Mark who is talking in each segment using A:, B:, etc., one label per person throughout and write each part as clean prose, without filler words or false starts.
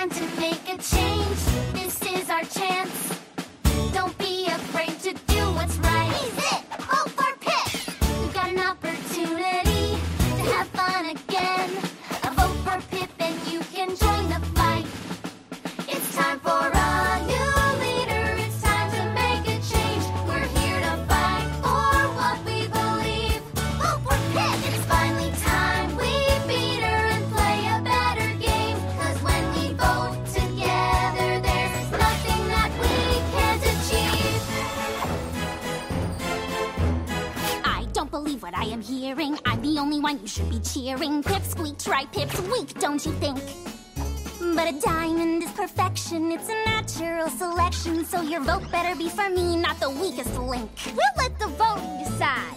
A: time to make a change. This is our chance. Don't be afraid to do what's right. He's it! Vote for Pip! We've got an opportunity to have fun again. A vote for Pip and you can join the fight. It's time for a new leader. It's time to make a change. We're here to fight for what we believe. Vote for Pip! It's finally time we beat her and play a better game. 'Cause when we vote together, there's nothing that we can't achieve.
B: I don't believe what I am hearing. I'm the only one you should be cheering. Pip squeak, try Pip's weak, don't you think? But a diamond is perfection. It's a natural selection. So your vote better be for me, not the weakest link. We'll let the voting decide.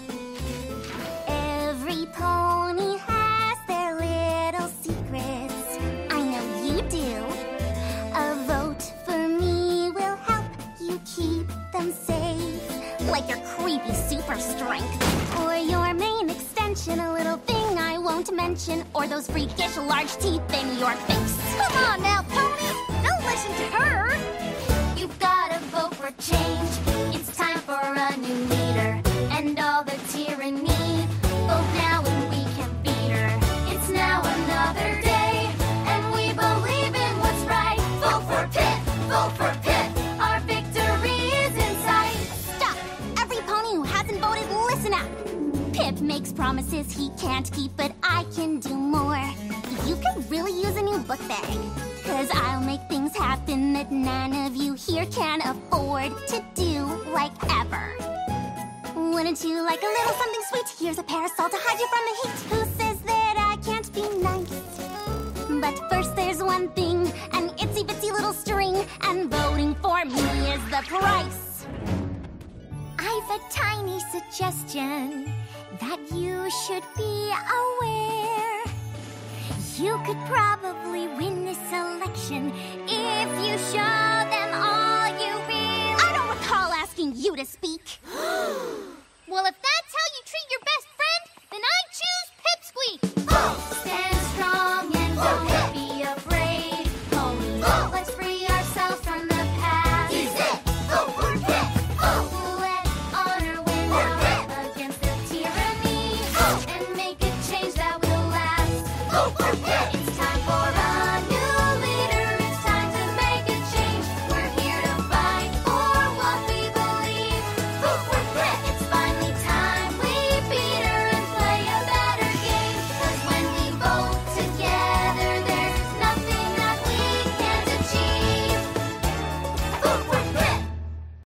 B: Every pony has their little secrets. I know you do. A vote for me will help you keep them safe. Like your creepy super strength. Or your main extension, a little thing I won't mention. Or those freakish large teeth in your face.
A: Come on now, Pony! Don't listen to her! You've gotta vote for change. It's time for a new leader. End all the tyranny. Vote now and we can beat her. It's now another day. And we believe in what's right. Vote for Pip! Vote for Pip! Our victory is in sight.
B: Stop! Every pony who hasn't voted, listen up! Pip makes promises he can't keep, but I can do more. You could really use a new book bag. 'Cause I'll make things happen that none of you here can afford to do like ever. Wouldn't you like a little something sweet? Here's a parasol to hide you from the heat. Who says that I can't be nice? But first there's one thing, an itsy bitsy little string, and voting for me is the price.
A: I've a tiny suggestion that you should be aware. You could probably win this election if you show them all you really.
B: I don't recall asking you to speak.